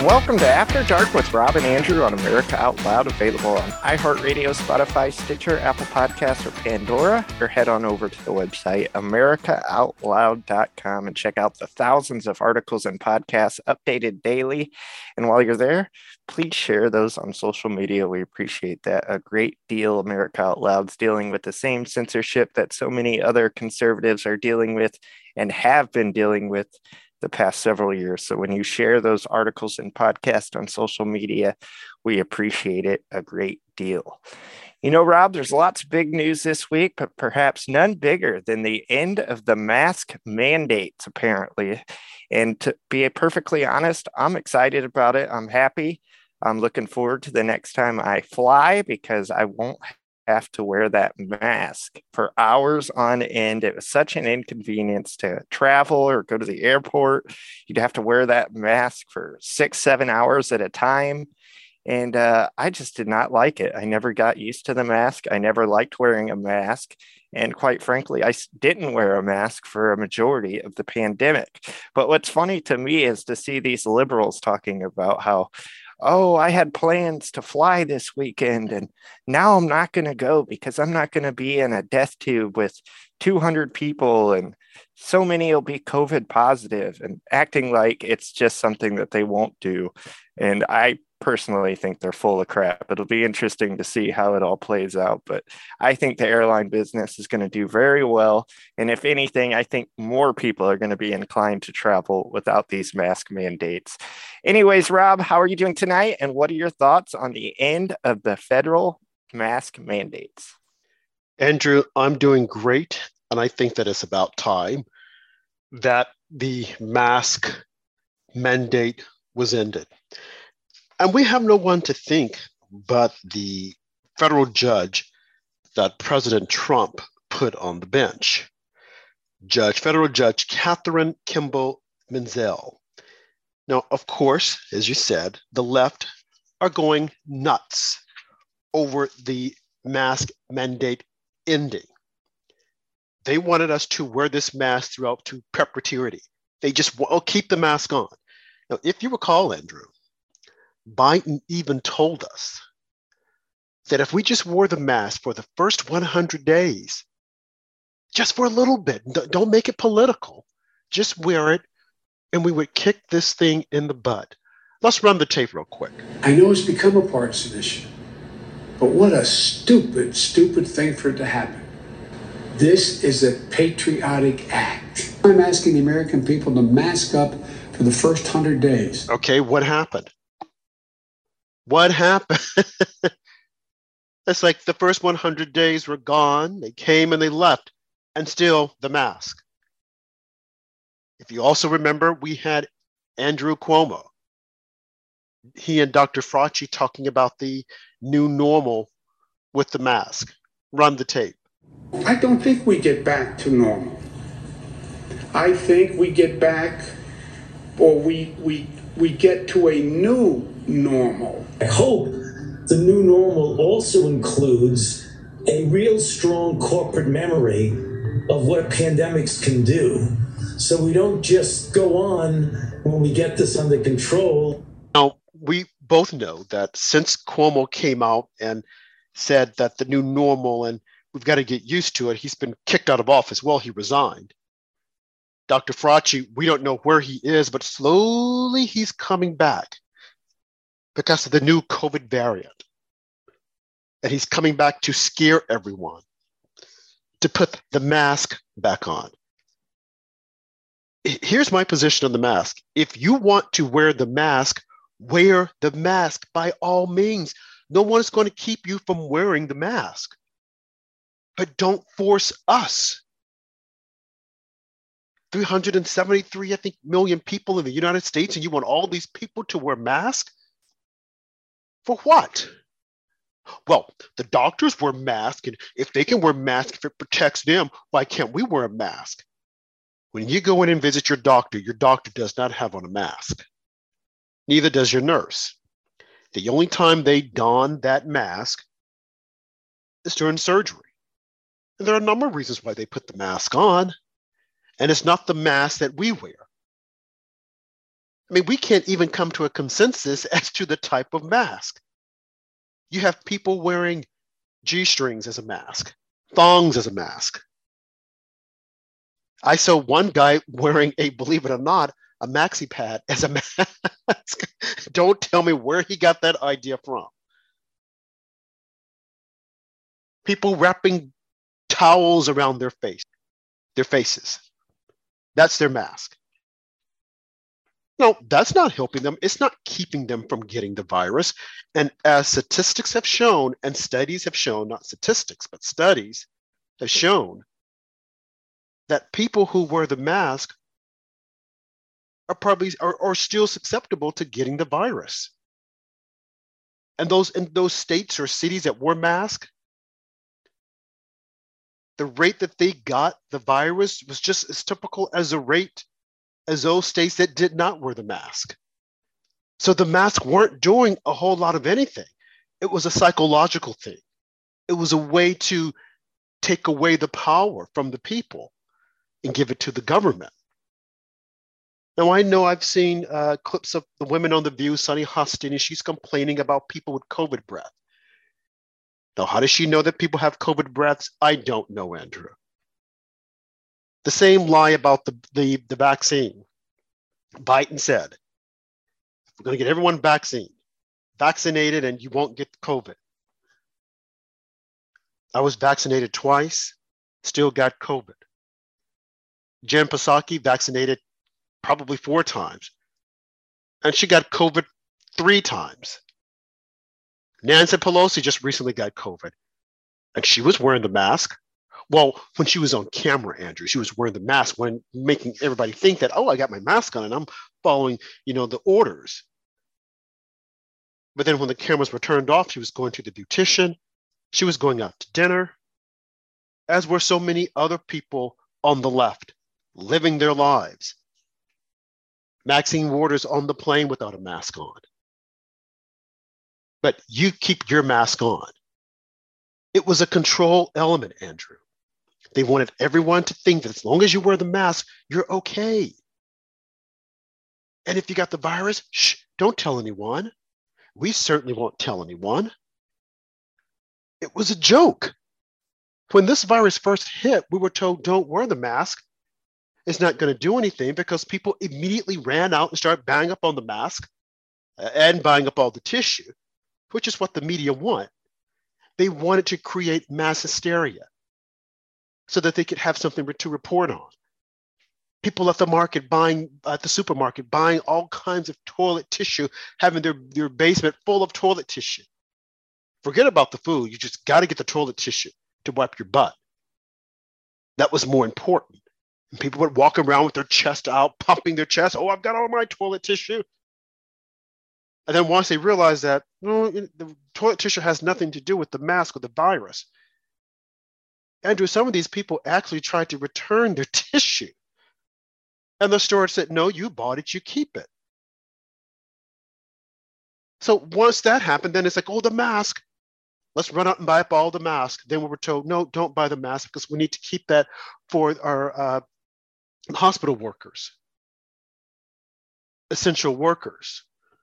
welcome to After Dark with Rob and Andrew on America Out Loud, available on iHeartRadio, Spotify, Stitcher, Apple Podcasts, or Pandora. Or head on over to the website americaoutloud.com and check out the thousands of articles and podcasts updated daily. And while you're there, please share those on social media. We appreciate that a great deal. America Out Loud's dealing with the same censorship that so many other conservatives are dealing with and have been dealing with the past several years. So when you share those articles and podcasts on social media, we appreciate it a great deal. You know, Rob, there's lots of big news this week, but perhaps none bigger than the end of the mask mandates, apparently. And to be perfectly honest, I'm excited about it. I'm happy. I'm looking forward to the next time I fly because I won't have to wear that mask for hours on end. It was such an inconvenience to travel or go to the airport. You'd have to wear that mask for 6-7 hours at a time. And I just did not like it. I never got used to the mask. I never liked wearing a mask. And quite frankly, I didn't wear a mask for a majority of the pandemic. But what's funny to me is to see these liberals talking about how, oh, I had plans to fly this weekend and now I'm not going to go because I'm not going to be in a death tube with 200 people and so many will be COVID positive, and acting like it's just something that they won't do. And I personally think they're full of crap. It'll be interesting to see how it all plays out, but I think the airline business is going to do very well. And if anything, I think more people are going to be inclined to travel without these mask mandates. Anyways, Rob, how are you doing tonight? And what are your thoughts on the end of the federal mask mandates? Andrew, I'm doing great. And I think that it's about time that the mask mandate was ended. And we have no one to think but the federal judge that President Trump put on the bench, Federal Judge Kathryn Kimball Menzel. Now, of course, as you said, the left are going nuts over the mask mandate ending. They wanted us to wear this mask throughout to perpetuity. They just keep the mask on. Now, if you recall, Andrew, Biden even told us that if we just wore the mask for the first 100 days, just for a little bit, don't make it political, just wear it, and we would kick this thing in the butt. Let's run the tape real quick. I know it's become a partisan issue, but what a stupid thing for it to happen. This is a patriotic act. I'm asking the American people to mask up for the first 100 days. Okay, what happened? What happened? It's like the first 100 days were gone. They came and they left, and still the mask. If you also remember, we had Andrew Cuomo. He and Dr. Fauci talking about the new normal with the mask. Run the tape. I don't think we get back to normal. I think we get back, or we get to a new normal. I hope the new normal also includes a real strong corporate memory of what pandemics can do. So we don't just go on when we get this under control. Now, we both know that since Cuomo came out and said that the new normal and we've got to get used to it, he's been kicked out of office. Well, he resigned. Dr. Fauci, we don't know where he is, but slowly he's coming back because of the new COVID variant. And he's coming back to scare everyone, to put the mask back on. Here's my position on the mask. If you want to wear the mask by all means. No one is going to keep you from wearing the mask. But don't force us. 373, I think, million people in the United States, and you want all these people to wear masks? For what? Well, the doctors wear masks, and if they can wear masks, if it protects them, why can't we wear a mask? When you go in and visit your doctor does not have on a mask. Neither does your nurse. The only time they don that mask is during surgery. And there are a number of reasons why they put the mask on. And it's not the mask that we wear. I mean, we can't even come to a consensus as to the type of mask. You have people wearing G-strings as a mask, thongs as a mask. I saw one guy wearing believe it or not, a maxi pad as a mask. Don't tell me where he got that idea from. People wrapping towels around their faces. That's their mask. No, that's not helping them. It's not keeping them from getting the virus. And as statistics have shown, and studies have shown, not statistics, but studies have shown that people who wear the mask are still susceptible to getting the virus. And in those states or cities that wore masks, the rate that they got the virus was just as typical as the rate as those states that did not wear the mask. So the masks weren't doing a whole lot of anything. It was a psychological thing. It was a way to take away the power from the people and give it to the government. Now, I know I've seen clips of the women on The View, Sunny Hostin, and she's complaining about people with COVID breath. Now, how does she know that people have COVID breaths? I don't know, Andrew. The same lie about the vaccine. Biden said, we're going to get everyone vaccinated, and you won't get COVID. I was vaccinated twice, still got COVID. Jen Psaki vaccinated probably 4 times, and she got COVID 3 times. Nancy Pelosi just recently got COVID, and she was wearing the mask. Well, when she was on camera, Andrew, she was wearing the mask, when making everybody think that, oh, I got my mask on and I'm following, the orders. But then when the cameras were turned off, she was going to the beautician. She was going out to dinner, as were so many other people on the left, living their lives. Maxine Waters on the plane without a mask on. But you keep your mask on. It was a control element, Andrew. They wanted everyone to think that as long as you wear the mask, you're okay. And if you got the virus, shh, don't tell anyone. We certainly won't tell anyone. It was a joke. When this virus first hit, we were told, don't wear the mask. It's not going to do anything, because people immediately ran out and started banging up on the mask and buying up all the tissue, which is what the media want. They wanted to create mass hysteria so that they could have something to report on. People at the supermarket buying all kinds of toilet tissue, having their basement full of toilet tissue. Forget about the food. You just got to get the toilet tissue to wipe your butt. That was more important. And people would walk around with their chest out, pumping their chest. Oh, I've got all my toilet tissue. And then once they realized that the toilet tissue has nothing to do with the mask or the virus, Andrew, some of these people actually tried to return their tissue. And the store said, no, you bought it, you keep it. So once that happened, then it's like, oh, the mask. Let's run out and buy up all the masks. Then we were told, no, don't buy the mask, because we need to keep that for our hospital workers, essential workers.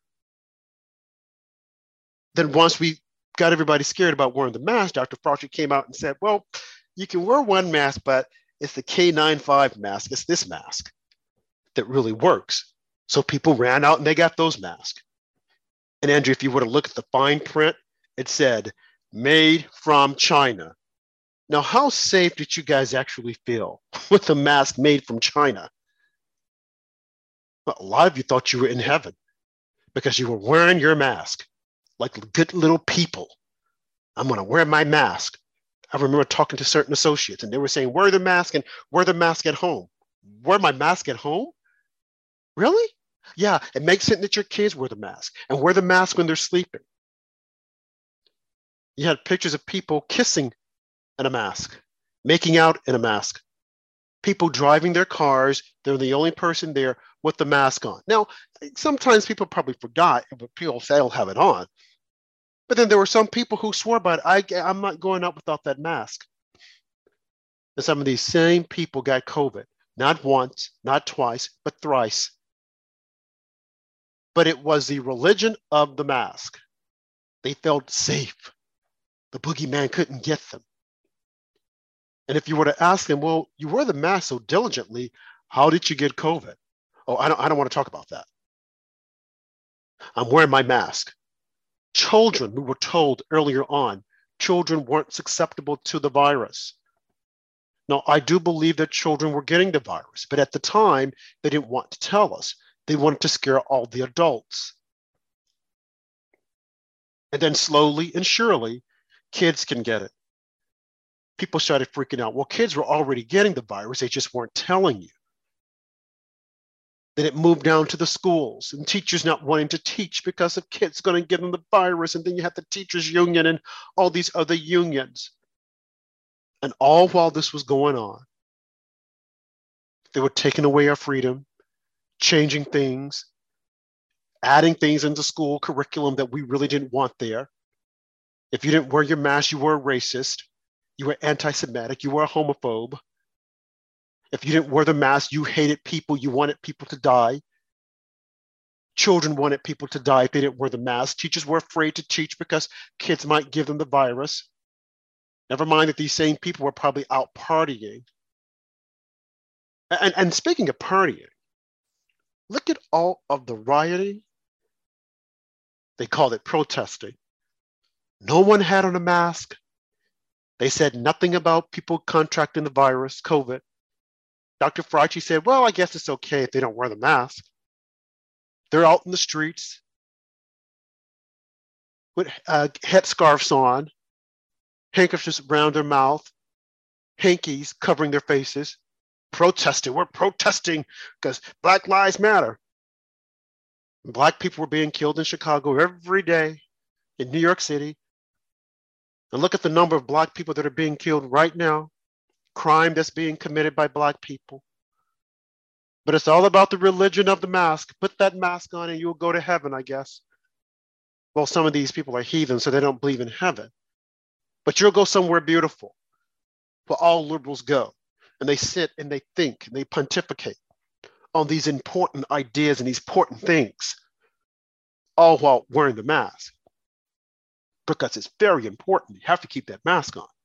Then once we got everybody scared about wearing the mask, Dr. Fauci came out and said, well, you can wear one mask, but it's the K95 mask. It's this mask that really works. So people ran out and they got those masks. And Andrew, if you were to look at the fine print, it said, made from China. Now, how safe did you guys actually feel with a mask made from China? Well, a lot of you thought you were in heaven because you were wearing your mask like good little people. I'm going to wear my mask. I remember talking to certain associates and they were saying, wear the mask and wear the mask at home. Wear my mask at home? Really? Yeah, it makes sense that your kids wear the mask and wear the mask when they're sleeping. You had pictures of people kissing in a mask, making out in a mask, people driving their cars. They're the only person there with the mask on. Now, sometimes people probably forgot, but people say they'll have it on. But then there were some people who swore by it. I'm not going out without that mask. And some of these same people got COVID, not once, not twice, but thrice. but it was the religion of the mask. They felt safe. The boogeyman couldn't get them. And if you were to ask them, well, you wear the mask so diligently, how did you get COVID? Oh, I don't want to talk about that. I'm wearing my mask. Children, we were told earlier on, children weren't susceptible to the virus. Now, I do believe that children were getting the virus, but at the time, they didn't want to tell us. They wanted to scare all the adults. And then slowly and surely, kids can get it. People started freaking out. Well, kids were already getting the virus, they just weren't telling you. Then it moved down to the schools and teachers not wanting to teach because of kids going to give them the virus. And then you have the teachers union and all these other unions. And all while this was going on, they were taking away our freedom, changing things, adding things into school curriculum that we really didn't want there. If you didn't wear your mask, you were a racist, you were anti-Semitic, you were a homophobe. If you didn't wear the mask, you hated people, you wanted people to die. Children wanted people to die if they didn't wear the mask. Teachers were afraid to teach because kids might give them the virus. Never mind that these same people were probably out partying. And speaking of partying, look at all of the rioting. They called it protesting. No one had on a mask. They said nothing about people contracting the virus, COVID. Dr. Fauci said, well, I guess it's okay if they don't wear the mask. They're out in the streets with headscarves on, handkerchiefs around their mouth, hankies covering their faces, protesting. We're protesting because Black Lives Matter. Black people were being killed in Chicago every day, in New York City. And look at the number of Black people that are being killed right now. Crime that's being committed by Black people. But it's all about the religion of the mask. Put that mask on and you'll go to heaven, I guess. Well, some of these people are heathen, so they don't believe in heaven. But you'll go somewhere beautiful where all liberals go. And they sit and they think and they pontificate on these important ideas and these important things, all while wearing the mask. Because it's very important. You have to keep that mask on.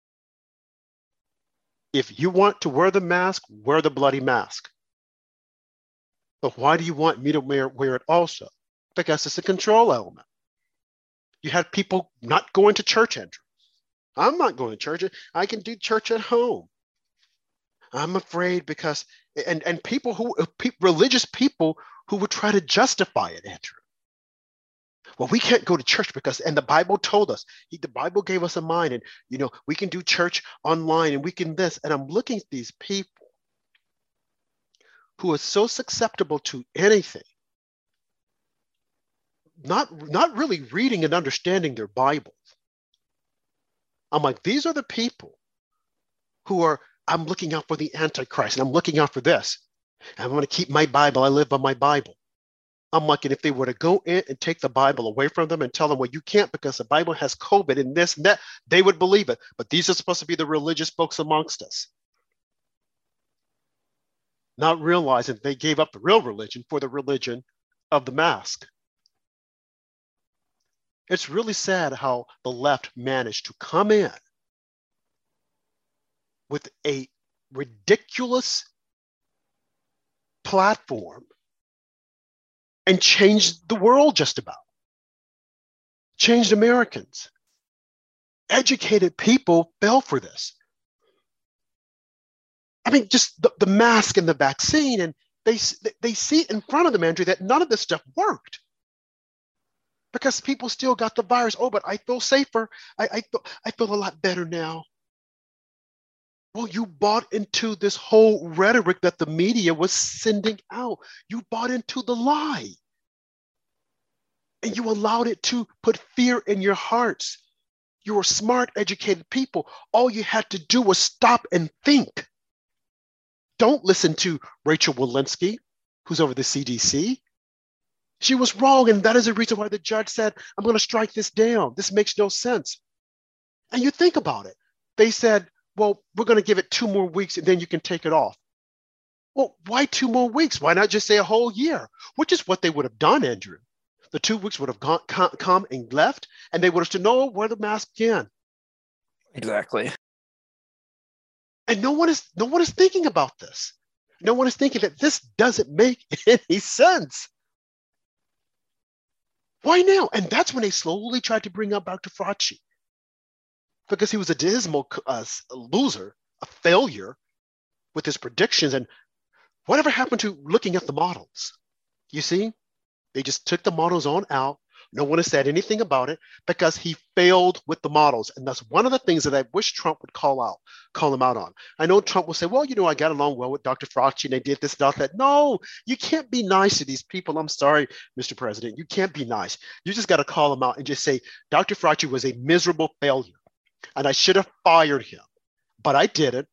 If you want to wear the mask, wear the bloody mask. But why do you want me to wear it also? Because it's a control element. You had people not going to church, Andrew. I'm not going to church. I can do church at home. I'm afraid because, and people who, religious people who would try to justify it, Andrew. Well, we can't go to church because, and the Bible told us, the Bible gave us a mind and, we can do church online and we can this. And I'm looking at these people who are so susceptible to anything, not really reading and understanding their Bibles. I'm like, these are the people who are, I'm looking out for the Antichrist and I'm looking out for this. And I'm going to keep my Bible. I live by my Bible. I'm like, and if they were to go in and take the Bible away from them and tell them, well, you can't because the Bible has COVID and this and that, they would believe it. But these are supposed to be the religious folks amongst us. Not realizing they gave up the real religion for the religion of the mask. It's really sad how the left managed to come in with a ridiculous platform and changed the world just about. Changed Americans. Educated people fell for this. I mean, just the mask and the vaccine, and they see in front of them, Andrew, that none of this stuff worked. Because people still got the virus. Oh, but I feel safer. I feel a lot better now. Well, you bought into this whole rhetoric that the media was sending out. You bought into the lie. And you allowed it to put fear in your hearts. You were smart, educated people. All you had to do was stop and think. Don't listen to Rachel Walensky, who's over the CDC. She was wrong, and that is the reason why the judge said, I'm going to strike this down. This makes no sense. And you think about it. They said, well, we're going to give it 2 more weeks, and then you can take it off. Well, why 2 more weeks? Why not just say a whole year? Which is what they would have done, Andrew. The 2 weeks would have come and left, and they would have to know where the mask began. Exactly. And no one is thinking about this. No one is thinking that this doesn't make any sense. Why now? And that's when they slowly tried to bring up Dr. Fauci, because he was a dismal loser, a failure with his predictions. And whatever happened to looking at the models? You see, they just took the models on out. No one has said anything about it because he failed with the models. And that's one of the things that I wish Trump would call him out on. I know Trump will say, well, I got along well with Dr. Fauci and they did this, not that. No, you can't be nice to these people. I'm sorry, Mr. President. You can't be nice. You just got to call him out and just say, Dr. Fauci was a miserable failure and I should have fired him, but I didn't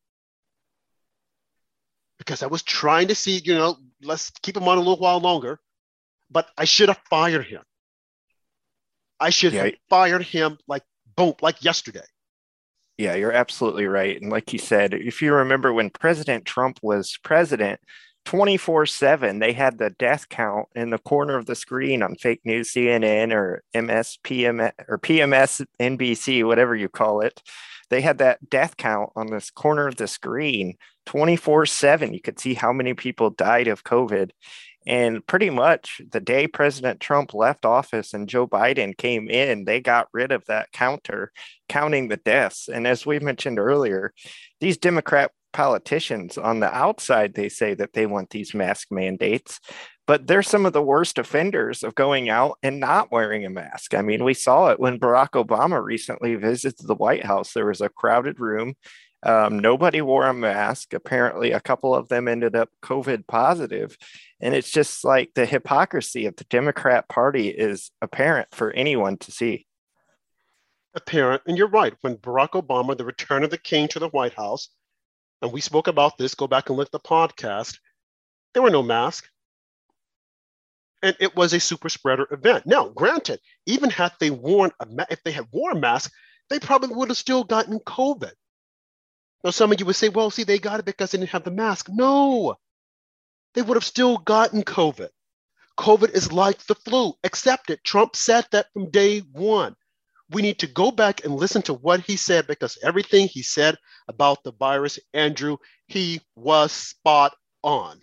because I was trying to see, let's keep him on a little while longer, but I should have fired him. I should have fired him like yesterday. Yeah, you're absolutely right. And like you said, if you remember when President Trump was president, 24/7, they had the death count in the corner of the screen on fake news CNN or PMS or PMS NBC, whatever you call it. They had that death count on this corner of the screen 24/7. You could see how many people died of COVID. And pretty much the day President Trump left office and Joe Biden came in, they got rid of that counting the deaths. And as we mentioned earlier, these Democrat politicians on the outside, they say that they want these mask mandates, but they're some of the worst offenders of going out and not wearing a mask. I mean, we saw it when Barack Obama recently visited the White House. There was a crowded room. Nobody wore a mask. Apparently, a couple of them ended up COVID positive. And it's just like the hypocrisy of the Democrat Party is apparent for anyone to see. Apparent. And you're right. When Barack Obama, the return of the king to the White House, and we spoke about this, go back and look at the podcast, there were no masks. And it was a super spreader event. Now, granted, even had they if they had worn a mask, they probably would have still gotten COVID. Now, some of you would say, well, see, they got it because they didn't have the mask. No, they would have still gotten COVID. COVID is like the flu. Accept it. Trump said that from day one. We need to go back and listen to what he said, because everything he said about the virus, Andrew, he was spot on.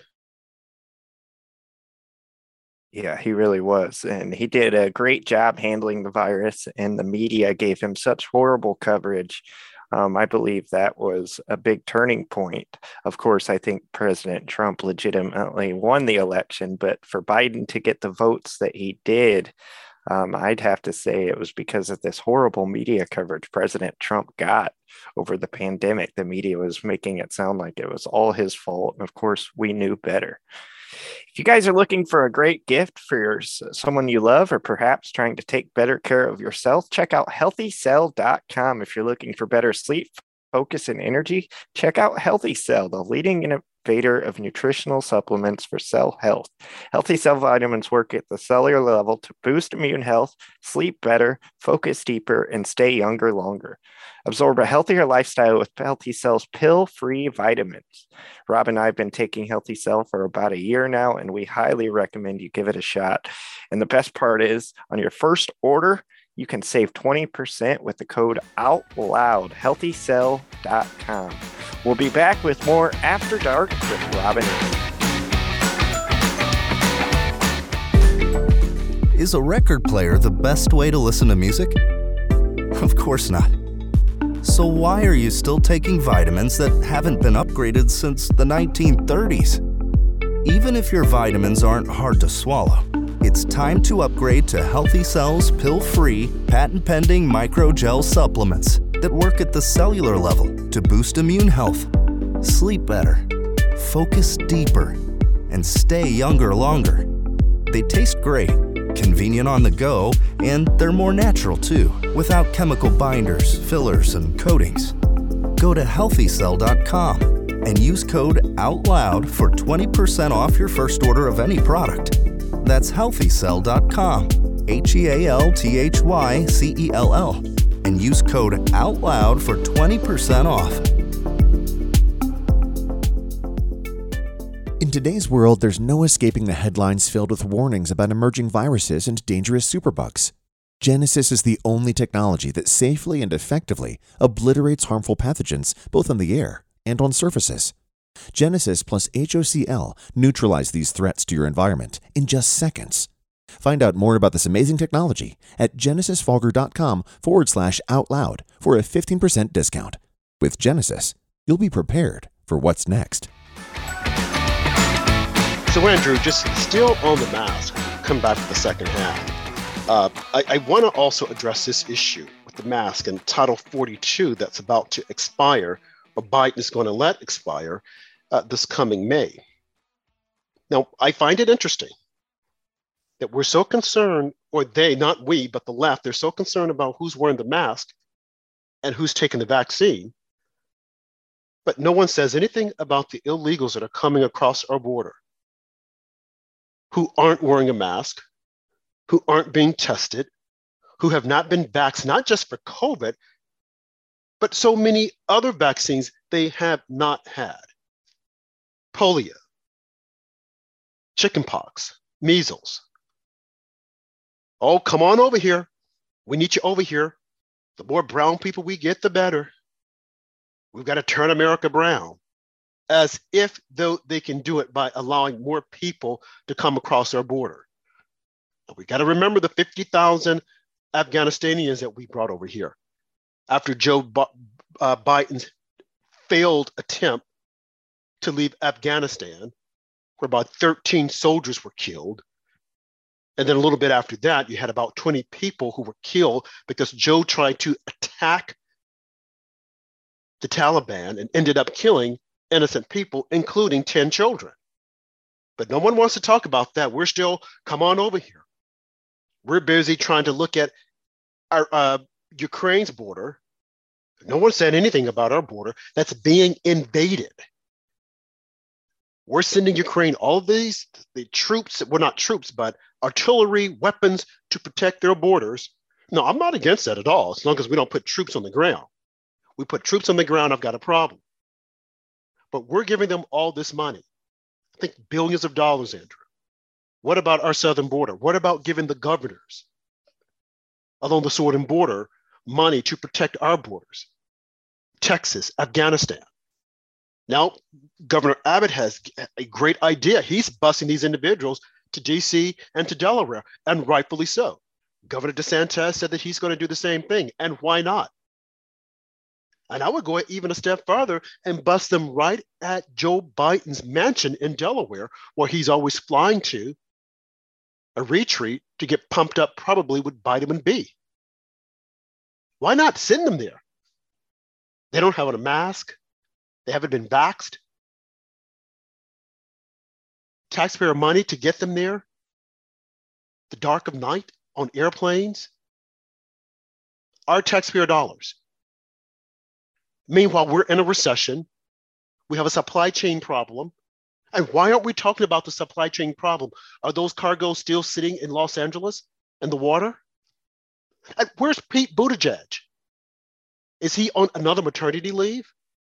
Yeah, he really was. And he did a great job handling the virus, and the media gave him such horrible coverage. I believe that was a big turning point. Of course, I think President Trump legitimately won the election, but for Biden to get the votes that he did, I'd have to say it was because of this horrible media coverage President Trump got over the pandemic. The media was making it sound like it was all his fault. And of course, we knew better. If you guys are looking for a great gift for someone you love, or perhaps trying to take better care of yourself, check out HealthyCell.com. If you're looking for better sleep, focus, and energy, check out Healthy Cell, the leading innovator of nutritional supplements for cell health. Healthy Cell vitamins work at the cellular level to boost immune health, sleep better, focus deeper, and stay younger longer. Absorb a healthier lifestyle with Healthy Cell's pill-free vitamins. Rob and I have been taking Healthy Cell for about a year now, and we highly recommend you give it a shot. And the best part is, on your first order, you can save 20% with the code OUTLOUD, HealthyCell.com. We'll be back with more After Dark with Rob and Andy. Is a record player the best way to listen to music? Of course not. So why are you still taking vitamins that haven't been upgraded since the 1930s? Even if your vitamins aren't hard to swallow, it's time to upgrade to Healthy Cell's pill-free, patent-pending microgel supplements that work at the cellular level to boost immune health, sleep better, focus deeper, and stay younger longer. They taste great, convenient on the go, and they're more natural too, without chemical binders, fillers, and coatings. Go to HealthyCell.com and use code OUTLOUD for 20% off your first order of any product. That's HealthyCell.com, HealthyCell, and use code OUTLOUD for 20% off. In today's world, there's no escaping the headlines filled with warnings about emerging viruses and dangerous superbugs. Genesis is the only technology that safely and effectively obliterates harmful pathogens both in the air and on surfaces. Genesis plus HOCl neutralize these threats to your environment in just seconds. Find out more about this amazing technology at genesisfogger.com/outloud for a 15% discount. With Genesis, you'll be prepared for what's next. So Andrew, just still on the mask, come back to the second half. I want to also address this issue with the mask and Title 42 that's about to expire, or Biden is going to let expire this coming May. Now, I find it interesting that we're so concerned, or they, not we, but the left, they're so concerned about who's wearing the mask and who's taking the vaccine, but no one says anything about the illegals that are coming across our border, who aren't wearing a mask, who aren't being tested, who have not been vaxxed, not just for COVID, but so many other vaccines they have not had. Polio, chickenpox, measles. Oh, come on over here. We need you over here. The more brown people we get, the better. We've got to turn America brown, as if though they can do it by allowing more people to come across our border. We got to remember the 50,000 Afghanistanians that we brought over here after Joe Biden's failed attempt to leave Afghanistan, where about 13 soldiers were killed. And then a little bit after that, you had about 20 people who were killed because Joe tried to attack the Taliban and ended up killing innocent people, including 10 children. But no one wants to talk about that. We're still, come on over here. We're busy trying to look at our Ukraine's border. No one said anything about our border that's being invaded. We're sending Ukraine all of the troops, well, not troops, but artillery, weapons to protect their borders. No, I'm not against that at all, as long as we don't put troops on the ground. We put troops on the ground, I've got a problem. But we're giving them all this money. I think billions of dollars, Andrew. What about our southern border? What about giving the governors along the southern border money to protect our borders? Texas, Afghanistan. Now, Governor Abbott has a great idea. He's busing these individuals to DC and to Delaware, and rightfully so. Governor DeSantis said that he's going to do the same thing, and why not? And I would go even a step further and bust them right at Joe Biden's mansion in Delaware, where he's always flying to, a retreat to get pumped up probably with vitamin B. Why not send them there? They don't have a mask. They haven't been vaxxed. Taxpayer money to get them there, the dark of night on airplanes. Our taxpayer dollars. Meanwhile, we're in a recession. We have a supply chain problem. And why aren't we talking about the supply chain problem? Are those cargoes still sitting in Los Angeles in the water? And where's Pete Buttigieg? Is he on another maternity leave?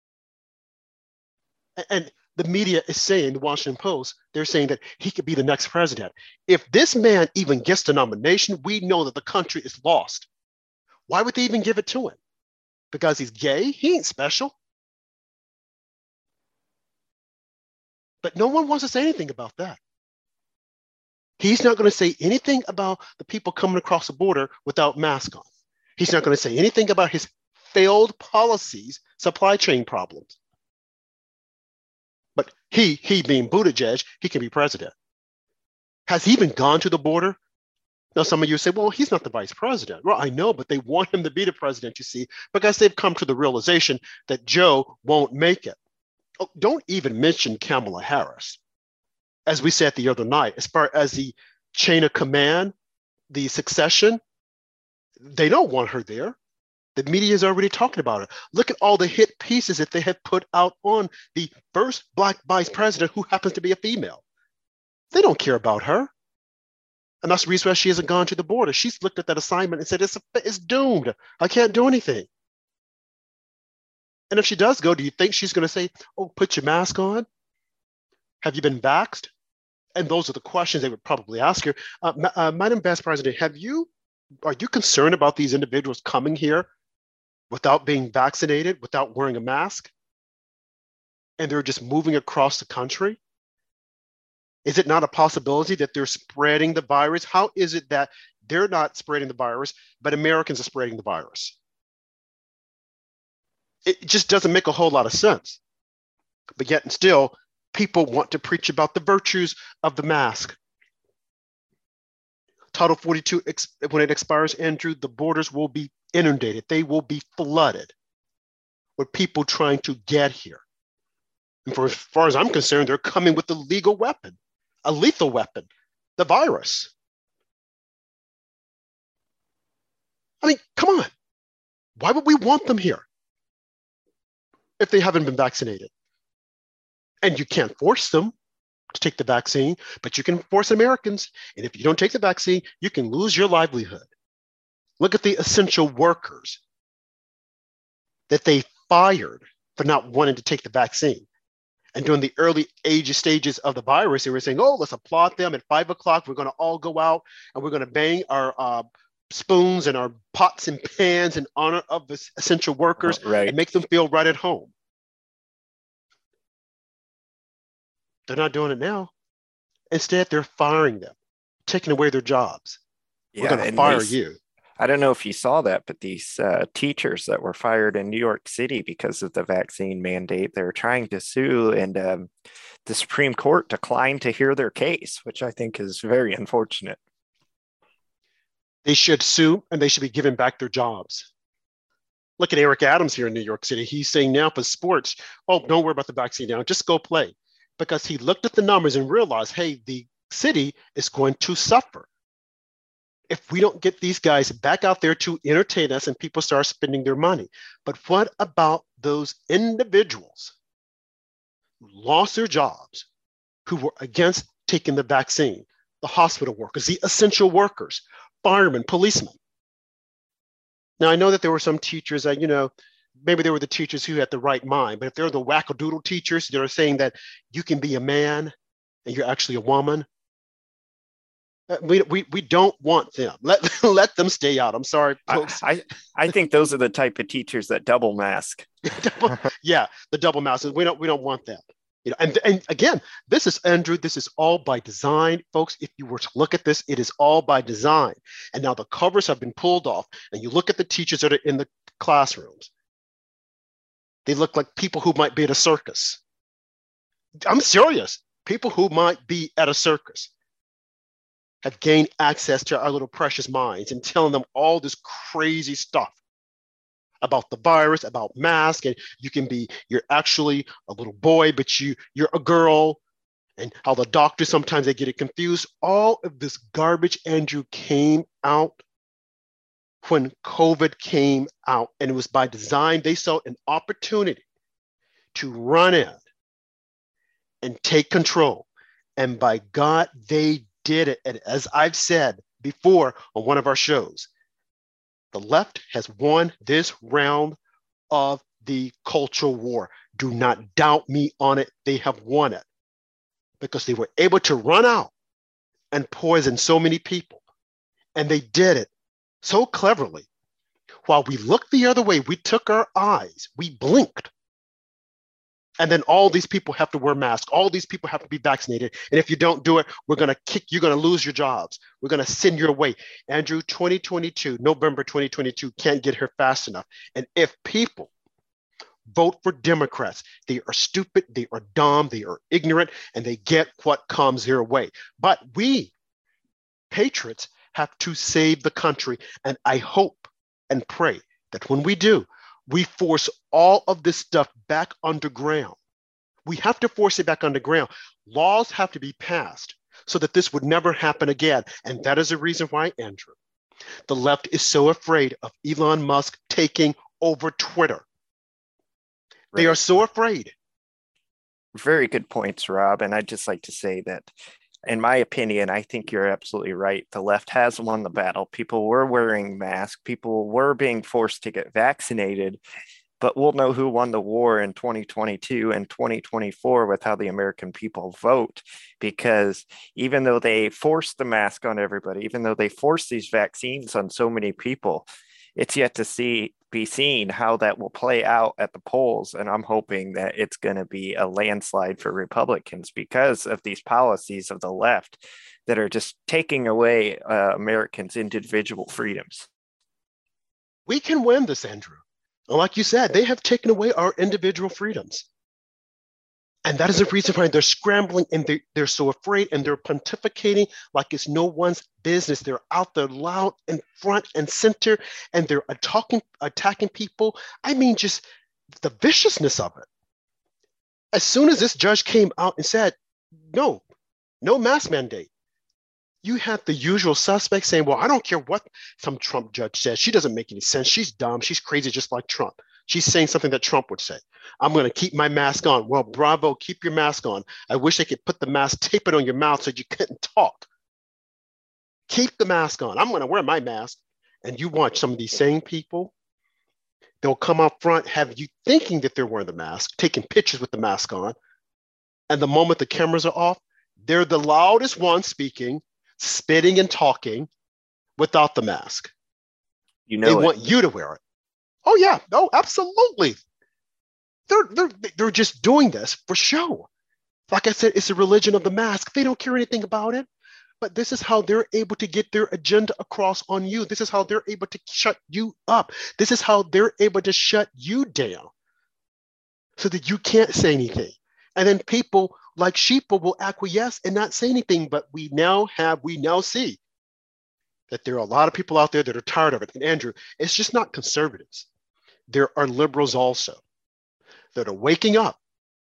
And the media is saying, the Washington Post, they're saying that he could be the next president. If this man even gets the nomination, we know that the country is lost. Why would they even give it to him? Because he's gay? He ain't special. But no one wants to say anything about that. He's not going to say anything about the people coming across the border without masks on. He's not going to say anything about his failed policies, supply chain problems. But he being Buttigieg, he can be president. Has he even gone to the border? Now, some of you say, well, he's not the vice president. Well, I know, but they want him to be the president, you see, because they've come to the realization that Joe won't make it. Oh, don't even mention Kamala Harris. As we said the other night, as far as the chain of command, the succession, they don't want her there. The media is already talking about it. Look at all the hit pieces that they have put out on the first Black vice president who happens to be a female. They don't care about her. And that's the reason why she hasn't gone to the border. She's looked at that assignment and said, it's doomed. I can't do anything. And if she does go, do you think she's going to say, oh, put your mask on? Have you been vaxxed? And those are the questions they would probably ask you. Madam Vice President, are you concerned about these individuals coming here without being vaccinated, without wearing a mask, and they're just moving across the country? Is it not a possibility that they're spreading the virus? How is it that they're not spreading the virus, but Americans are spreading the virus? It just doesn't make a whole lot of sense. But yet and still, people want to preach about the virtues of the mask. Title 42, when it expires, Andrew, the borders will be inundated. They will be flooded with people trying to get here. And for as far as I'm concerned, they're coming with a legal weapon, a lethal weapon, the virus. I mean, come on. Why would we want them here if they haven't been vaccinated? And you can't force them to take the vaccine, but you can force Americans. And if you don't take the vaccine, you can lose your livelihood. Look at the essential workers that they fired for not wanting to take the vaccine. And during the early stages of the virus, they were saying, oh, let's applaud them at 5 o'clock. We're going to all go out and we're going to bang our spoons and our pots and pans in honor of the essential workers and make them feel right at home. They're not doing it now. Instead, they're firing them, taking away their jobs. We're going to fire you. I don't know if you saw that, but these teachers that were fired in New York City because of the vaccine mandate, they're trying to sue, and the Supreme Court declined to hear their case, which I think is very unfortunate. They should sue, and they should be given back their jobs. Look at Eric Adams here in New York City. He's saying now for sports, oh, don't worry about the vaccine now, just go play. Because he looked at the numbers and realized, hey, the city is going to suffer if we don't get these guys back out there to entertain us and people start spending their money. But what about those individuals who lost their jobs, who were against taking the vaccine? The hospital workers, the essential workers, firemen, policemen. Now, I know that there were some teachers that, maybe they were the teachers who had the right mind, but if they're the wackadoodle teachers that are saying that you can be a man and you're actually a woman, we don't want them. Let them stay out. I'm sorry, folks. I think those are the type of teachers that double mask. Yeah, the double mask. We don't want that. And again, this is all by design, folks. If you were to look at this, it is all by design. And now the covers have been pulled off, and you look at the teachers that are in the classrooms. They look like people who might be at a circus. I'm serious. People who might be at a circus have gained access to our little precious minds and telling them all this crazy stuff about the virus, about masks, and you're actually a little boy, but you're a girl, and how the doctors sometimes they get it confused. All of this garbage, Andrew, came out when COVID came out, and it was by design. They saw an opportunity to run in and take control. And by God, they did it. And as I've said before on one of our shows, the left has won this round of the cultural war. Do not doubt me on it. They have won it because they were able to run out and poison so many people. And they did it so cleverly. While we looked the other way, we took our eyes, we blinked. And then all these people have to wear masks. All these people have to be vaccinated. And if you don't do it, we're going to you're going to lose your jobs. We're going to send you away. Andrew, 2022, November 2022 can't get here fast enough. And if people vote for Democrats, they are stupid, they are dumb, they are ignorant, and they get what comes their way. But we, patriots, have to save the country. And I hope and pray that when we do, we force all of this stuff back underground. We have to force it back underground. Laws have to be passed so that this would never happen again. And that is the reason why, Andrew, the left is so afraid of Elon Musk taking over Twitter. They are so afraid. Very good points, Rob. And I'd just like to say that, in my opinion, I think you're absolutely right. The left has won the battle. People were wearing masks. People were being forced to get vaccinated. but we'll know who won the war in 2022 and 2024 with how the American people vote. Because even though they force the mask on everybody, even though they force these vaccines on so many people, it's yet to be seen how that will play out at the polls. And I'm hoping that it's going to be a landslide for Republicans because of these policies of the left that are just taking away Americans' individual freedoms. We can win this, Andrew. Like you said, they have taken away our individual freedoms. And that is the reason why they're scrambling and they're so afraid and they're pontificating like it's no one's business. They're out there loud and front and center and they're attacking people. I mean, just the viciousness of it. As soon as this judge came out and said, no mask mandate, you have the usual suspects saying, well, I don't care what some Trump judge says. She doesn't make any sense. She's dumb. She's crazy, just like Trump. She's saying something that Trump would say. I'm going to keep my mask on. Well, bravo, keep your mask on. I wish I could put the mask, tape it on your mouth so you couldn't talk. Keep the mask on. I'm going to wear my mask. And you watch some of these same people, they'll come up front, have you thinking that they're wearing the mask, taking pictures with the mask on. And the moment the cameras are off, they're the loudest ones speaking, spitting and talking without the mask. They want you to wear it. Oh yeah, no, absolutely. They're just doing this for show. Like I said, it's a religion of the mask. They don't care anything about it. But this is how they're able to get their agenda across on you. This is how they're able to shut you up. This is how they're able to shut you down so that you can't say anything. And then people like sheeple will acquiesce and not say anything. But we now see that there are a lot of people out there that are tired of it. And Andrew, it's just not conservatives. There are liberals also that are waking up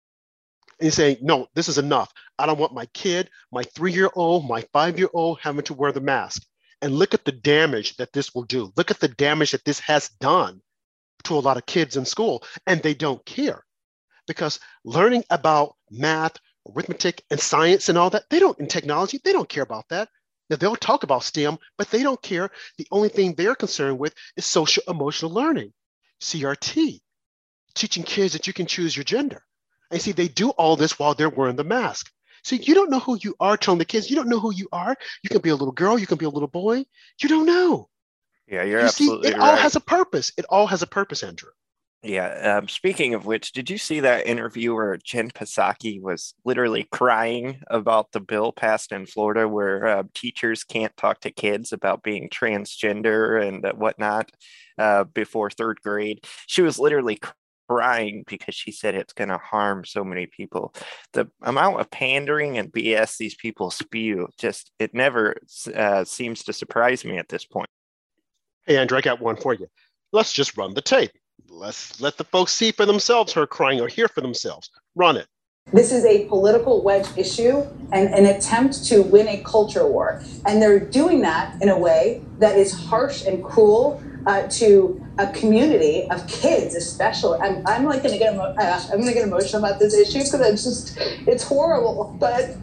and saying, no, this is enough. I don't want my kid, my 3-year-old, my 5-year-old having to wear the mask. And look at the damage that this will do. Look at the damage that this has done to a lot of kids in school. And they don't care because learning about math, arithmetic, and science and all that, in technology, they don't care about that. Now, they'll talk about STEM, but they don't care. The only thing they're concerned with is social emotional learning, CRT, teaching kids that you can choose your gender. And see, they do all this while they're wearing the mask. See, you don't know who you are, telling the kids, you don't know who you are. You can be a little girl, you can be a little boy. You don't know. Yeah, you're absolutely right. It all has a purpose. It all has a purpose, Andrew. Yeah. Speaking of which, did you see that interview where Jen Psaki was literally crying about the bill passed in Florida where teachers can't talk to kids about being transgender and whatnot before 3rd grade? She was literally crying because she said it's going to harm so many people. The amount of pandering and BS these people spew, it never seems to surprise me at this point. Hey, Andrew, I got one for you. Let's just run the tape. Let's let the folks see for themselves her crying or hear for themselves. Run it. This is a political wedge issue and an attempt to win a culture war. And they're doing that in a way that is harsh and cruel to a community of kids, especially. I'm like going to get emotional about this issue because it's horrible.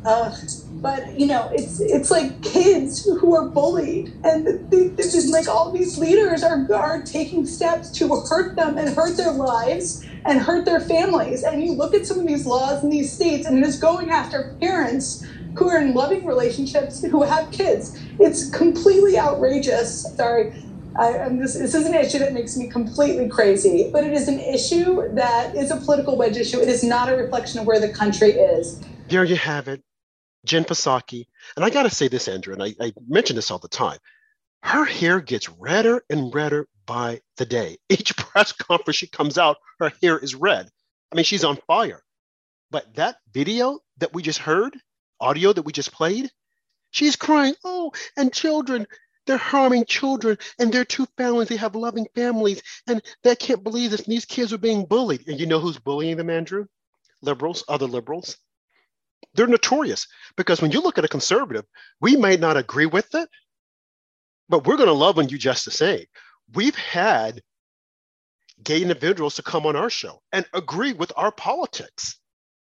But you know, it's like kids who are bullied, and this is like all these leaders are taking steps to hurt them and hurt their lives and hurt their families. And you look at some of these laws in these states, and it is going after parents who are in loving relationships who have kids. It's completely outrageous. Sorry. This is an issue that makes me completely crazy, but it is an issue that is a political wedge issue. It is not a reflection of where the country is. There you have it, Jen Psaki. And I got to say this, Andrew, and I mention this all the time. Her hair gets redder and redder by the day. Each press conference she comes out, her hair is red. I mean, she's on fire. But that video that we just heard, audio that we just played, she's crying, oh, and children. They're harming children, and they're 2 families. They have loving families, and they can't believe this. These kids are being bullied. And you know who's bullying them, Andrew? Liberals, other liberals. They're notorious because when you look at a conservative, we may not agree with it, but we're going to love on you just the same. We've had gay individuals to come on our show and agree with our politics.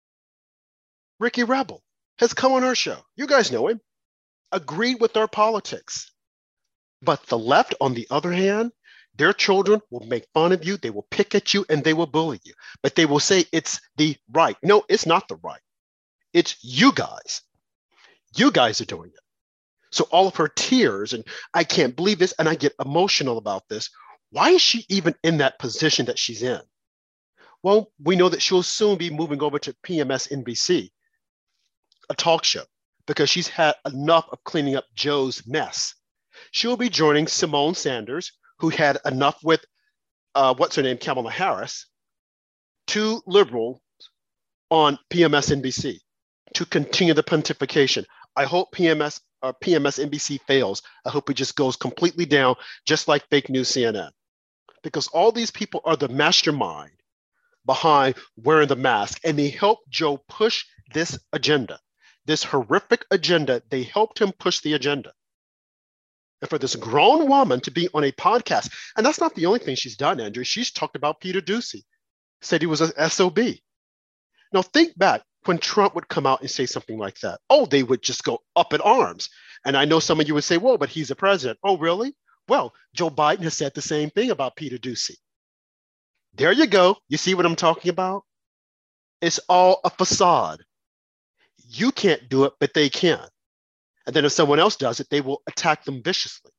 Ricky Rebel has come on our show. You guys know him. Agreed with our politics. But the left, on the other hand, Their children will make fun of you, they will pick at you, and they will bully you. But they will say it's the right. No, it's not the right. It's you guys. You guys are doing it. So all of her tears, and I can't believe this, and I get emotional about this. Why is she even in that position that she's in? Well, we know that she'll soon be moving over to PMS NBC, a talk show, because she's had enough of cleaning up Joe's mess. She'll be joining Simone Sanders, who had enough with, Kamala Harris, two liberals on PMS NBC to continue the pontification. I hope PMS NBC fails. I hope it just goes completely down, just like fake news CNN. Because all these people are the mastermind behind wearing the mask, and they helped Joe push this agenda, this horrific agenda. They helped him push the agenda. And for this grown woman to be on a podcast, and that's not the only thing she's done, Andrew. She's talked about Peter Doocy, said he was a SOB. Now think back when Trump would come out and say something like that. Oh, they would just go up in arms. And I know some of you would say, well, but he's a president. Oh, really? Well, Joe Biden has said the same thing about Peter Doocy. There you go. You see what I'm talking about? It's all a facade. You can't do it, but they can. And then if someone else does it, they will attack them viciously.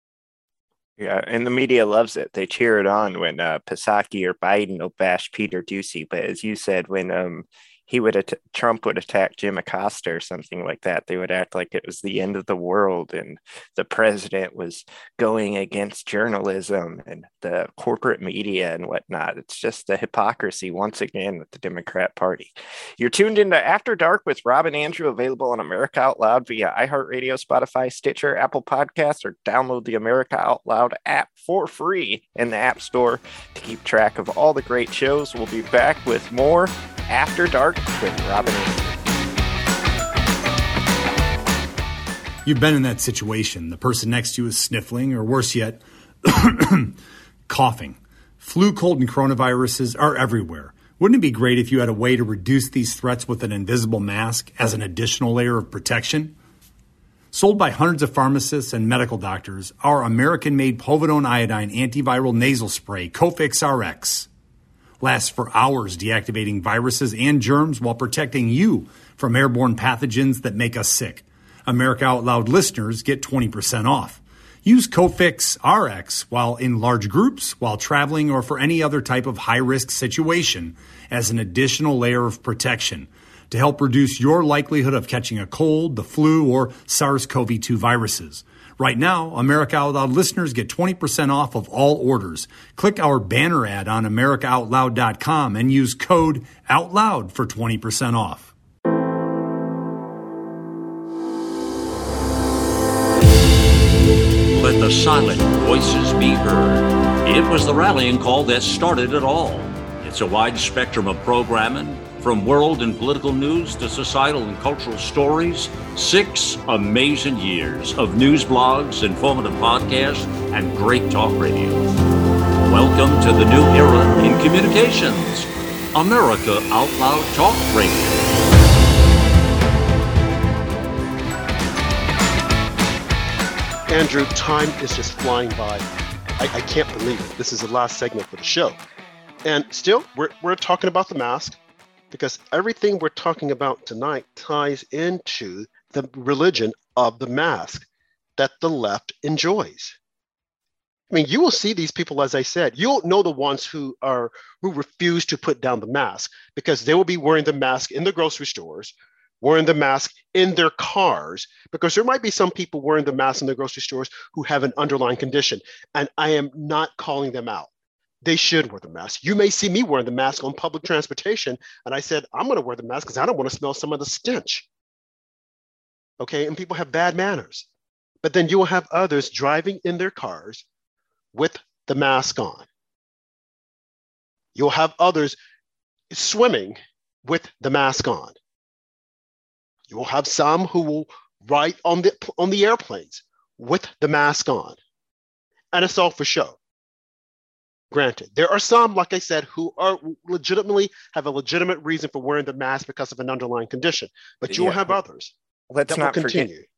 Yeah, and the media loves it. They cheer it on when Psaki or Biden will bash Peter Doocy. But as you said, when Trump would attack Jim Acosta or something like that, they would act like it was the end of the world and the president was going against journalism and the corporate media and whatnot. It's just the hypocrisy once again with the Democrat Party. You're tuned into After Dark with Rob and Andrew, available on America Out Loud via iHeartRadio, Spotify, Stitcher, Apple Podcasts, or download the America Out Loud app for free in the App Store to keep track of all the great shows. We'll be back with more After Dark with Robin. You've been in that situation. The person next to you is sniffling, or worse yet, coughing. Flu, cold, and coronaviruses are everywhere. Wouldn't it be great if you had a way to reduce these threats with an invisible mask as an additional layer of protection? Sold by hundreds of pharmacists and medical doctors, our American-made povidone iodine antiviral nasal spray, Cofix RX, lasts for hours, deactivating viruses and germs while protecting you from airborne pathogens that make us sick. America Out Loud listeners get 20% off. Use Cofix RX while in large groups, while traveling, or for any other type of high-risk situation as an additional layer of protection to help reduce your likelihood of catching a cold, the flu, or SARS-CoV-2 viruses. Right now, America Out Loud listeners get 20% off of all orders. Click our banner ad on AmericaOutloud.com and use code OUTLOUD for 20% off. Let the silent voices be heard. It was the rallying call that started it all. It's a wide spectrum of programming, from world and political news to societal and cultural stories. 6 amazing years of news blogs, informative podcasts, and great talk radio. Welcome to the new era in communications. America Out Loud Talk Radio. Andrew, time is just flying by. I can't believe it. This is the last segment for the show. And still, we're talking about the mask, because everything we're talking about tonight ties into the religion of the mask that the left enjoys. I mean, you will see these people, as I said, you'll know the ones who refuse to put down the mask, because they will be wearing the mask in the grocery stores, wearing the mask in their cars, because there might be some people wearing the mask in the grocery stores who have an underlying condition. And I am not calling them out. They should wear the mask. You may see me wearing the mask on public transportation. And I said, I'm going to wear the mask because I don't want to smell some of the stench. Okay. And people have bad manners. But then you will have others driving in their cars with the mask on. You'll have others swimming with the mask on. You will have some who will ride on the airplanes with the mask on. And it's all for show. Granted, there are some, like I said, who are legitimately have a legitimate reason for wearing the mask because of an underlying condition, but you will have others Let's that not will continue. forget.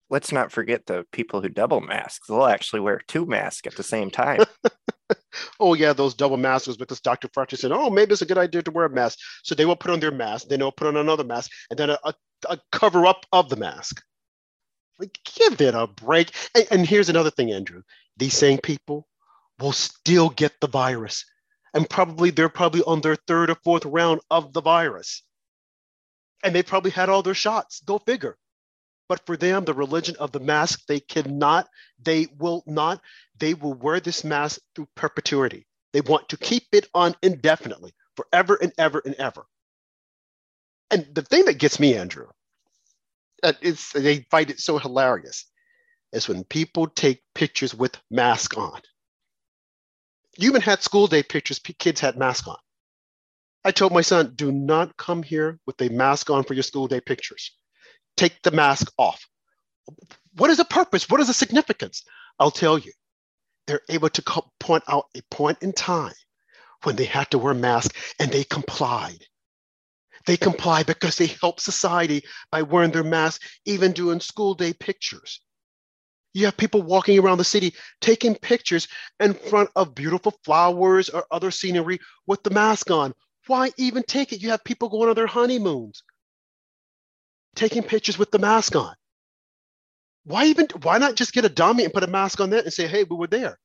let's not forget the people who double mask. They'll actually wear 2 masks at the same time. Oh, yeah, those double masks, because Dr. Fauci said, oh, maybe it's a good idea to wear a mask. So they will put on their mask, then they'll put on another mask, and then a cover up of the mask. Like, give it a break. And here's another thing, Andrew. These same people will still get the virus. And they're probably on their 3rd or 4th round of the virus. And they probably had all their shots. Go figure. But for them, the religion of the mask, they will wear this mask through perpetuity. They want to keep it on indefinitely, forever and ever and ever. And the thing that gets me, Andrew, they find it so hilarious, is when people take pictures with masks on. You even had school day pictures, kids had masks on. I told my son, do not come here with a mask on for your school day pictures. Take the mask off. What is the purpose? What is the significance? I'll tell you. They're able to point out a point in time when they had to wear masks, and they complied. They complied because they helped society by wearing their masks, even doing school day pictures. You have people walking around the city taking pictures in front of beautiful flowers or other scenery with the mask on. Why even take it? You have people going on their honeymoons, taking pictures with the mask on. Why not just get a dummy and put a mask on that and say, hey, we were there?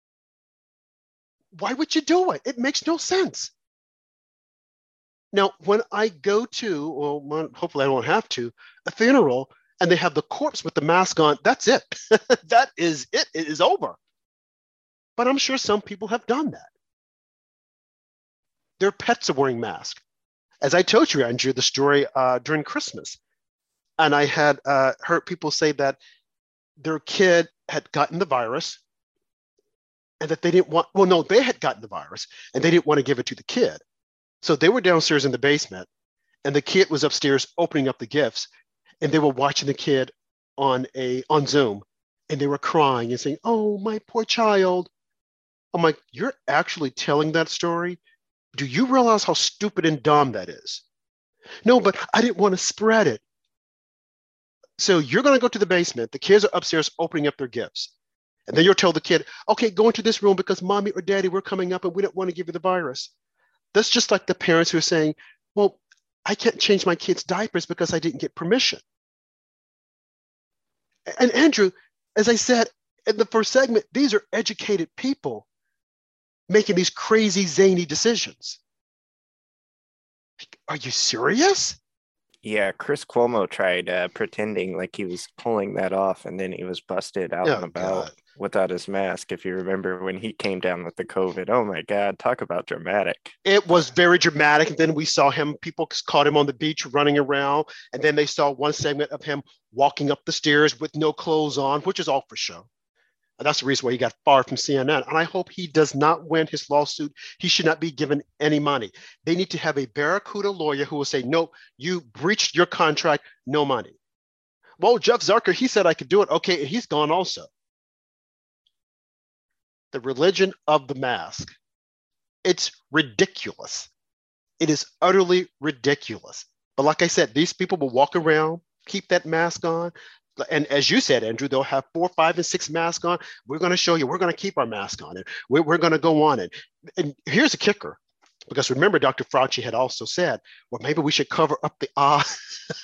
Why would you do it? It makes no sense. Now, when I go to, well, hopefully I won't have to, a funeral, and they have the corpse with the mask on, that's it. That is it. It is over. But I'm sure some people have done that. Their pets are wearing masks. As I told you, Andrew, the story during Christmas. And I had heard people say that their kid had gotten the virus and that they didn't want, they had gotten the virus and they didn't want to give it to the kid. So they were downstairs in the basement and the kid was upstairs opening up the gifts, and they were watching the kid on Zoom, and they were crying and saying, oh, my poor child. I'm like, you're actually telling that story? Do you realize how stupid and dumb that is? No, but I didn't want to spread it. So you're going to go to the basement. The kids are upstairs opening up their gifts. And then you'll tell the kid, okay, go into this room because mommy or daddy, we're coming up and we don't want to give you the virus. That's just like the parents who are saying, well, I can't change my kids' diapers because I didn't get permission. And Andrew, as I said in the first segment, these are educated people making these crazy, zany decisions. Are you serious? Yeah, Chris Cuomo tried pretending like he was pulling that off, and then he was busted out and about without his mask. If you remember when he came down with the COVID, oh my God, talk about dramatic. It was very dramatic. And then we saw people caught him on the beach running around. And then they saw one segment of him walking up the stairs with no clothes on, which is all for show. And that's the reason why he got fired from CNN. And I hope he does not win his lawsuit. He should not be given any money. They need to have a Barracuda lawyer who will say, no, you breached your contract, no money. Well, Jeff Zucker, he said I could do it. Okay, and he's gone also. The religion of the mask. It's ridiculous. It is utterly ridiculous. But like I said, these people will walk around, keep that mask on. And as you said, Andrew, they'll have 4, 5, and 6 masks on. We're going to show you, we're going to keep our mask on. And we're going to go on it. And here's a kicker. Because remember, Dr. Fauci had also said, well, maybe we should cover up the eyes.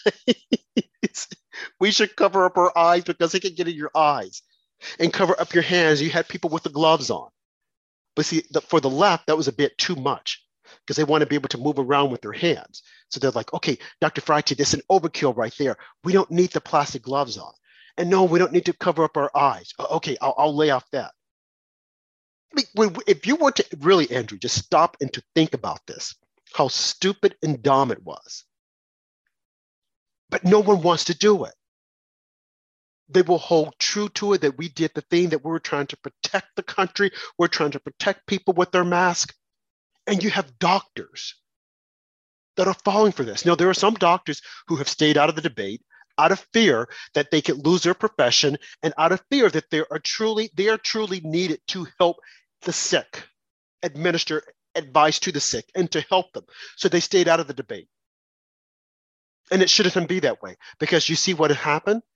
We should cover up our eyes because it can get in your eyes. And cover up your hands. You had people with the gloves on. But see, for the left, that was a bit too much because they want to be able to move around with their hands. So they're like, okay, Dr. Fauci, this is an overkill right there. We don't need the plastic gloves on. And no, we don't need to cover up our eyes. Okay, I'll lay off that. I mean, if you were to really, Andrew, just stop and to think about this, how stupid and dumb it was. But no one wants to do it. They will hold true to it that we did the thing that we were trying to protect the country. We're trying to protect people with their mask. And you have doctors that are falling for this. Now, there are some doctors who have stayed out of the debate out of fear that they could lose their profession and out of fear that they are truly needed to help the sick, administer advice to the sick and to help them. So they stayed out of the debate. And it shouldn't be that way because you see what had happened?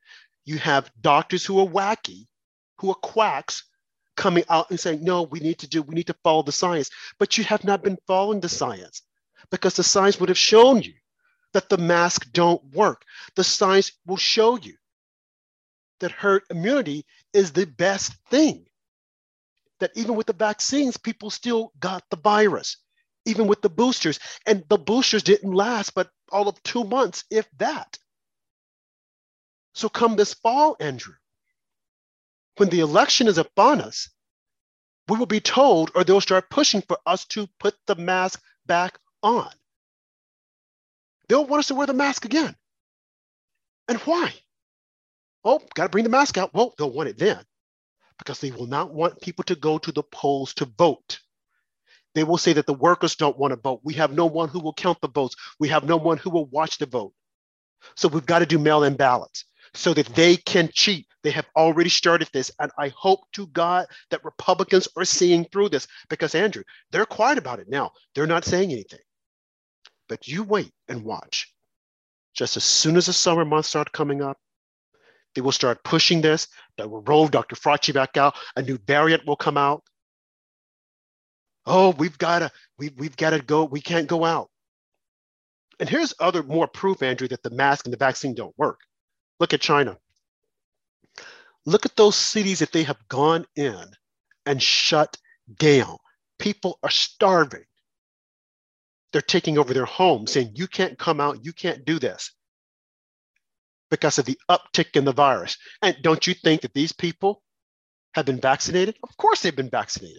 You have doctors who are wacky, who are quacks, coming out and saying, no, we need to follow the science. But you have not been following the science, because the science would have shown you that the masks don't work. The science will show you that herd immunity is the best thing. That even with the vaccines, people still got the virus, even with the boosters. And the boosters didn't last but all of 2 months, if that. So come this fall, Andrew, when the election is upon us, we will be told, or they'll start pushing for us to put the mask back on. They'll want us to wear the mask again. And why? Oh, got to bring the mask out. Well, they'll want it then, because they will not want people to go to the polls to vote. They will say that the workers don't want to vote. We have no one who will count the votes. We have no one who will watch the vote. So we've got to do mail-in ballots so that they can cheat. They have already started this. And I hope to God that Republicans are seeing through this, because, Andrew, they're quiet about it now. They're not saying anything. But you wait and watch. Just as soon as the summer months start coming up, they will start pushing this. They will roll Dr. Fauci back out. A new variant will come out. Oh, we've got to go. We can't go out. And here's other more proof, Andrew, that the mask and the vaccine don't work. Look at China. Look at those cities that they have gone in and shut down. People are starving. They're taking over their homes, saying, you can't come out, you can't do this, because of the uptick in the virus. And don't you think that these people have been vaccinated? Of course they've been vaccinated.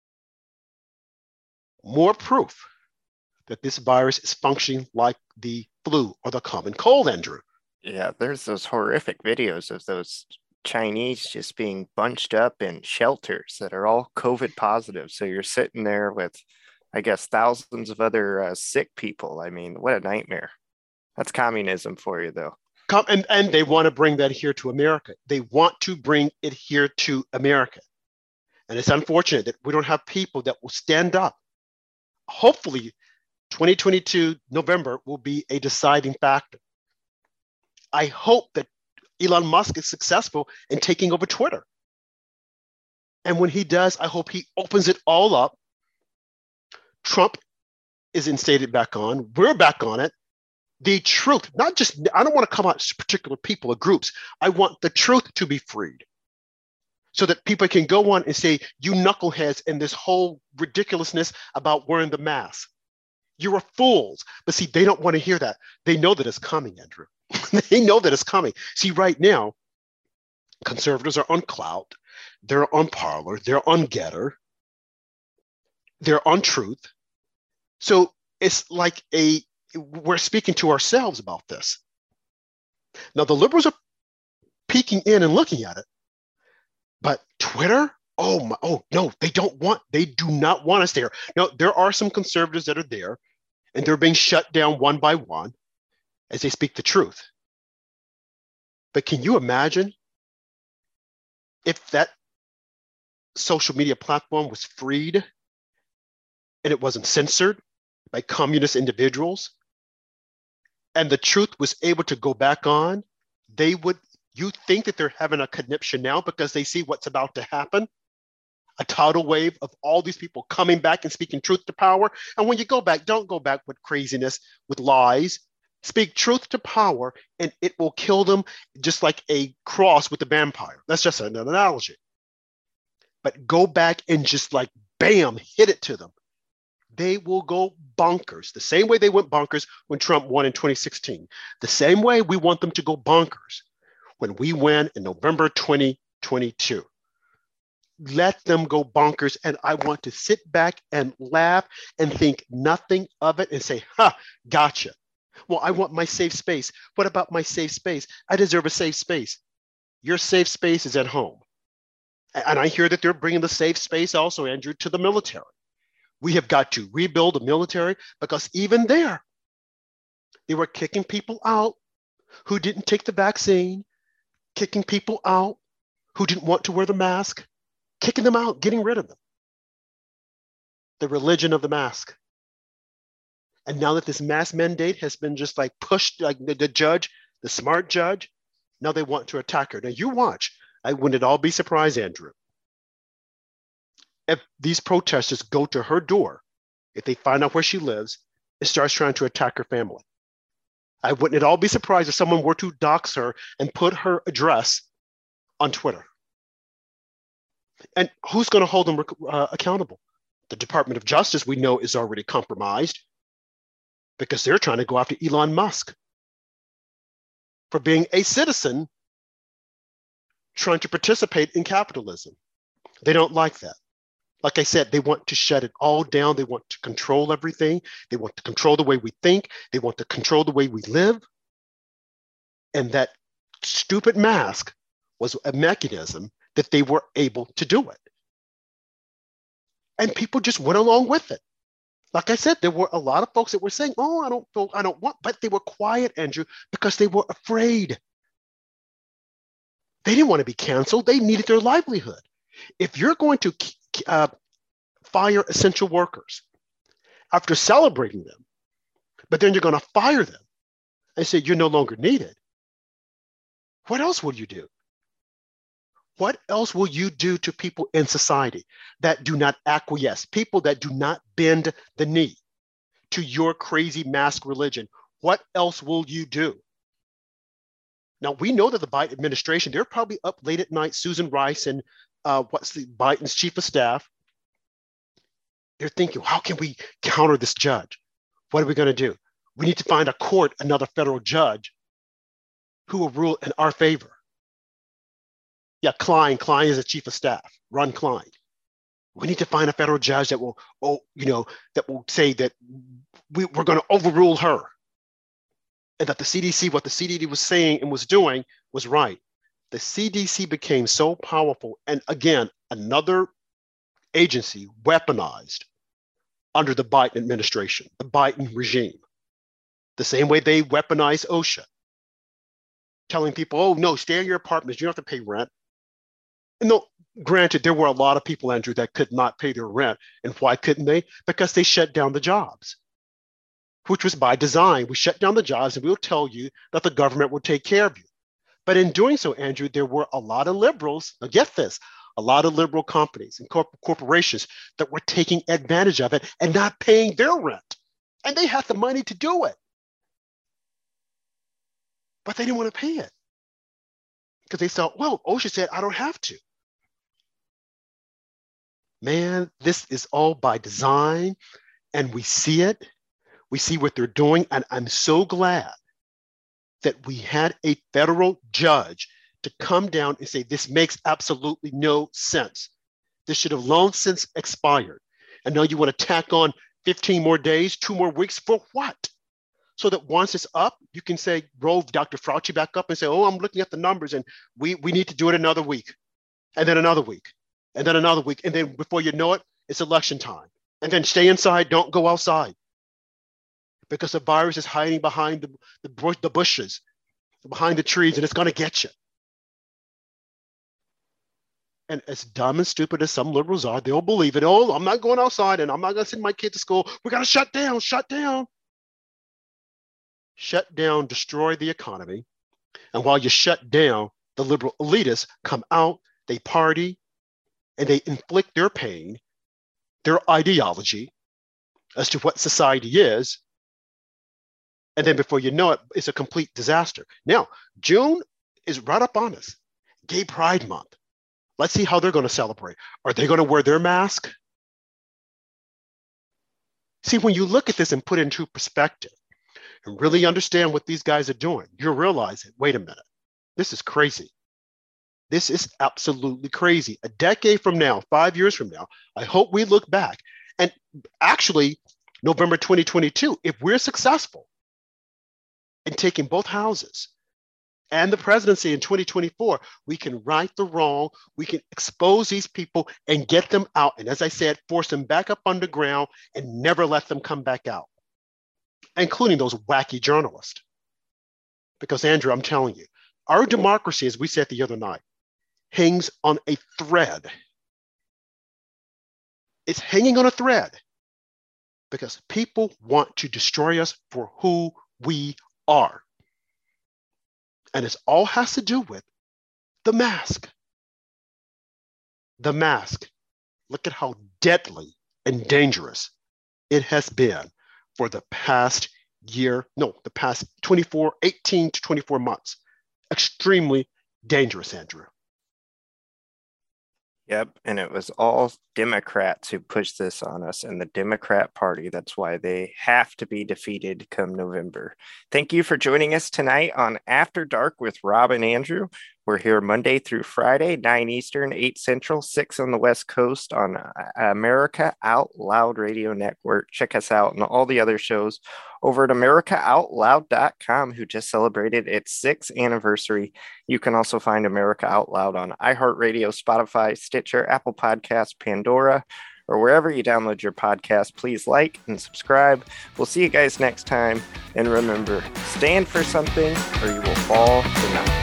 More proof that this virus is functioning like the flu or the common cold, Andrew. Yeah, there's those horrific videos of those Chinese just being bunched up in shelters that are all COVID positive. So you're sitting there with, I guess, thousands of other sick people. I mean, what a nightmare. That's communism for you, though. And they want to bring that here to America. They want to bring it here to America. And it's unfortunate that we don't have people that will stand up. Hopefully, 2022 November will be a deciding factor. I hope that Elon Musk is successful in taking over Twitter. And when he does, I hope he opens it all up. Trump is instated back on. We're back on it. The truth, not just, I don't want to come out to particular people or groups. I want the truth to be freed so that people can go on and say, you knuckleheads and this whole ridiculousness about wearing the mask. You are fools. But see, they don't want to hear that. They know that it's coming, Andrew. They know that it's coming. See, right now, conservatives are on Clout. They're on Parler. They're on Getter. They're on Truth. So it's like we're speaking to ourselves about this. Now, the liberals are peeking in and looking at it. But Twitter, oh no, they do not want us there. Now, there are some conservatives that are there, and they're being shut down one by one as they speak the truth. But can you imagine if that social media platform was freed and it wasn't censored by communist individuals, and the truth was able to go back on? You think that they're having a conniption now because they see what's about to happen? A tidal wave of all these people coming back and speaking truth to power. And when you go back, don't go back with craziness, with lies. Speak truth to power, and it will kill them just like a cross with a vampire. That's just an analogy. But go back and just like, bam, hit it to them. They will go bonkers. The same way they went bonkers when Trump won in 2016. The same way we want them to go bonkers when we win in November 2022. Let them go bonkers. And I want to sit back and laugh and think nothing of it and say, gotcha. Well, I want my safe space. What about my safe space? I deserve a safe space. Your safe space is at home. And I hear that they're bringing the safe space also, Andrew, to the military. We have got to rebuild the military, because even there, they were kicking people out who didn't take the vaccine, kicking people out who didn't want to wear the mask, kicking them out, getting rid of them. The religion of the mask. And now that this mask mandate has been just like pushed, like the judge, the smart judge, Now they want to attack her. Now you watch. I wouldn't at all be surprised, Andrew, if these protesters go to her door, if they find out where she lives, and starts trying to attack her family. I wouldn't at all be surprised if someone were to dox her and put her address on Twitter. And who's going to hold them accountable? The Department of Justice, we know, is already compromised because they're trying to go after Elon Musk for being a citizen trying to participate in capitalism. They don't like that. Like I said, they want to shut it all down. They want to control everything. They want to control the way we think. They want to control the way we live. And that stupid mask was a mechanism that they were able to do it. And people just went along with it. Like I said, there were a lot of folks that were saying, oh, I don't want, but they were quiet, Andrew, because they were afraid. They didn't want to be canceled. They needed their livelihood. If you're going to fire essential workers after celebrating them, but then you're going to fire them and say you're no longer needed, what else will you do? What else will you do to people in society that do not acquiesce, people that do not bend the knee to your crazy mask religion? What else will you do? Now, we know that the Biden administration, they're probably up late at night, Susan Rice and Biden's chief of staff. They're thinking, how can we counter this judge? What are we going to do? We need to find a court, another federal judge who will rule in our favor. Yeah, Klein is the chief of staff, Ron Klein. We need to find a federal judge that will, that will say that we're going to overrule her. And that the CDC, what the CDC was saying and was doing was right. The CDC became so powerful. And again, another agency weaponized under the Biden administration, the Biden regime. The same way they weaponized OSHA, telling people, oh, no, stay in your apartments. You don't have to pay rent. And no, granted, there were a lot of people, Andrew, that could not pay their rent. And why couldn't they? Because they shut down the jobs, which was by design. We shut down the jobs and we'll tell you that the government will take care of you. But in doing so, Andrew, there were a lot of liberals, now get this, a lot of liberal companies and corporations that were taking advantage of it and not paying their rent. And they had the money to do it. But they didn't want to pay it because they thought, well, OSHA said I don't have to. Man, this is all by design, and we see it. We see what they're doing, and I'm so glad that we had a federal judge to come down and say, this makes absolutely no sense. This should have long since expired. And now you want to tack on 15 more days, 2 more weeks, for what? So that once it's up, you can say, roll Dr. Fauci back up and say, oh, I'm looking at the numbers and we need to do it another week, and then another week, and then another week. And then before you know it, it's election time. And then stay inside, don't go outside. Because the virus is hiding behind the bushes, behind the trees, and it's going to get you. And as dumb and stupid as some liberals are, they'll believe it. Oh, I'm not going outside and I'm not going to send my kid to school. We got to shut down, shut down. Shut down, destroy the economy. And while you shut down, the liberal elitists come out, they party, and they inflict their pain, their ideology as to what society is. And then before you know it, it's a complete disaster. Now, June is right up on us. Gay Pride Month. Let's see how they're going to celebrate. Are they going to wear their mask? See, when you look at this and put it into perspective and really understand what these guys are doing, you'll realize it. Wait a minute. This is crazy. This is absolutely crazy. A decade from now, 5 years from now, I hope we look back. And actually, November 2022, if we're successful in taking both houses and the presidency in 2024, we can right the wrong, we can expose these people and get them out. And as I said, force them back up underground and never let them come back out, including those wacky journalists. Because Andrew, I'm telling you, our democracy, as we said the other night, hangs on a thread. It's hanging on a thread because people want to destroy us for who we are. And it all has to do with the mask. The mask. Look at how deadly and dangerous it has been for the past year, no, the past 18 to 24 months. Extremely dangerous, Andrew. Yep, and it was all Democrats who pushed this on us, and the Democrat Party. That's why they have to be defeated come November. Thank you for joining us tonight on After Dark with Rob and Andrew. We're here Monday through Friday, 9 Eastern, 8 Central, 6 on the West Coast on America Out Loud Radio Network. Check us out and all the other shows over at AmericaOutloud.com, who just celebrated its 6th anniversary. You can also find America Out Loud on iHeartRadio, Spotify, Stitcher, Apple Podcasts, Pandora, or wherever you download your podcast. Please like and subscribe. We'll see you guys next time. And remember, stand for something or you will fall for nothing.